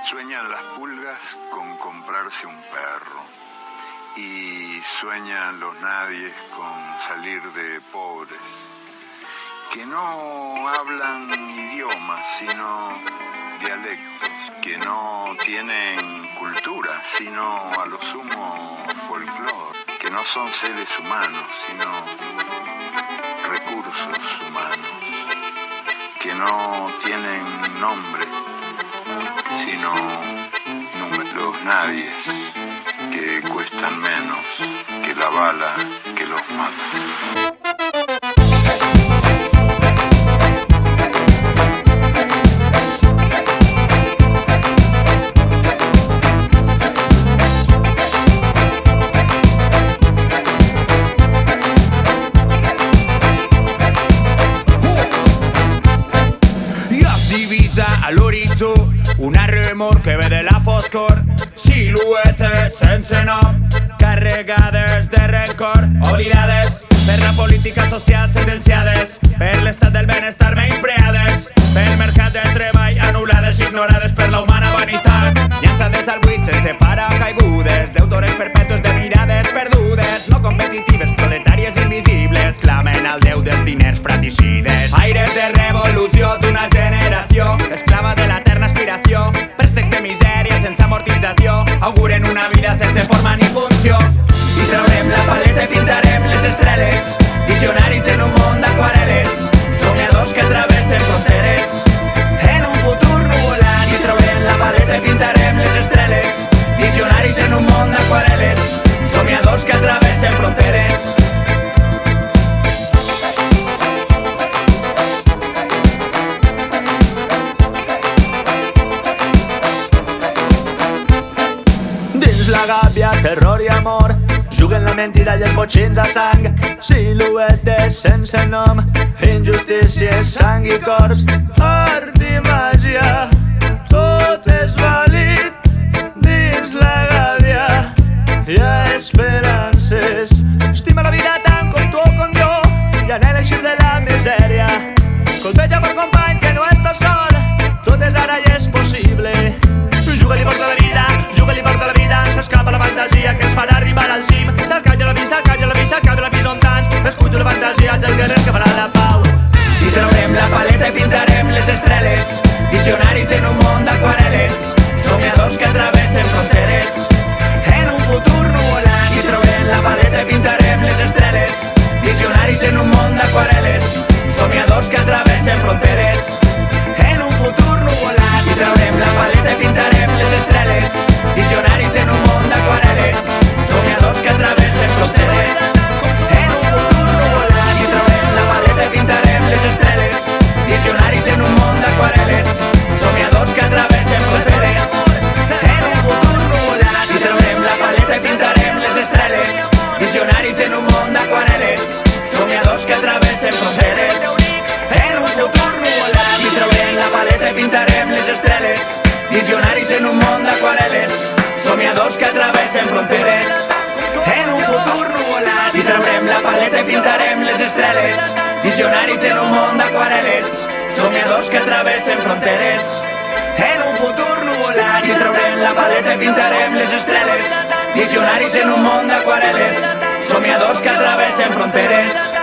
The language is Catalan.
Sueñan las pulgas con comprarse un perro y sueñan los nadies con salir de pobres, que no hablan idiomas sino dialectos, que no tienen cultura sino a lo sumo folclore, que no son seres humanos sino recursos humanos, que no tienen nombre sino números nadies que cuestan menos que la bala que los mata. A l'horitzó una remor que ve de la foscor, siluetes sense nom, carregades de rencor, oblidades per la política social, sentenciades per l'estat del benestar menyspreades, pel mercat de treball anul·lades, ignorades per la humana vanitat, llançades al buit sense paracaigudes, deutores perpètues de mirades perdudes, no competitives, proletàries invisibles, clamen al déu dels diners fratricides, aires de revolució d'una generació esclava de l'eterna aspiració, préstecs de misèria sense amortització, auguren una vida sense forma ni funció. I traurem la paleta i pintarem les estreles, visionaris en un món d'aquarel·les, somiadors que travessen fronteres, en un futur nuvolant. I traurem la paleta i pintarem les estreles, visionaris en un món d'aquarel·les, somiadors que travessen fronteres. Dins la gàbia, terror i amor, juguen la mentida i els botxins a sang, siluetes sense nom, injustícies, sang i cors, art i màgia, tot és vàlid dins la gàbia. Hi ha esperances, estima la vida tant com tu o com jo, i anhela eixir de la misèria. Colpeja per company que no estàs sol, tot és ara i és possible. Juga-li fort a la vida, juga-li fort a la vida, s'escapa la fantasia que es farà arribar al cim. Se'l calla la vista, calla la vista, calla la vista on tants, escucho la fantasia, ets el guerrer que farà la pau. I traurem la paleta i pintarem les estreles, visionaris en un món d'aquarel·les, somiadors que travessen fronteres, en un futur nuvolant. I traurem la paleta i pintarem les estreles, visionaris en un món d'aquarel·les, somiadors que travessen fronteres, en un futur nuvolant. I traurem la paleta i pintarem les estreles, visionaris en un món d'aquarel·les, somiadors que travessen fronteres, en un futur nuvolant. I traurem la paleta i pintarem les estreles, visionaris en un món d'aquarel·les, somiadors que travessen fronteres, en un futur nuvolant. I traurem la paleta i pintarem les estreles, visionaris en un món d'aquarel·les, somiadors que travessen fronteres, en un futur nuvolant. I traurem la paleta i pintarem les estreles, visionaris en un món d'aquarel·les, somiadors que travessen fronteres, en un futur nuvolat. I traurem la paleta i pintarem les estreles, visionaris en un món d'aquarel·les, somiadors que travessen fronteres, en un futur nuvolat. I traurem la paleta i pintarem les estreles, visionaris en un món d'aquarel·les, somiadors que travessen fronteres,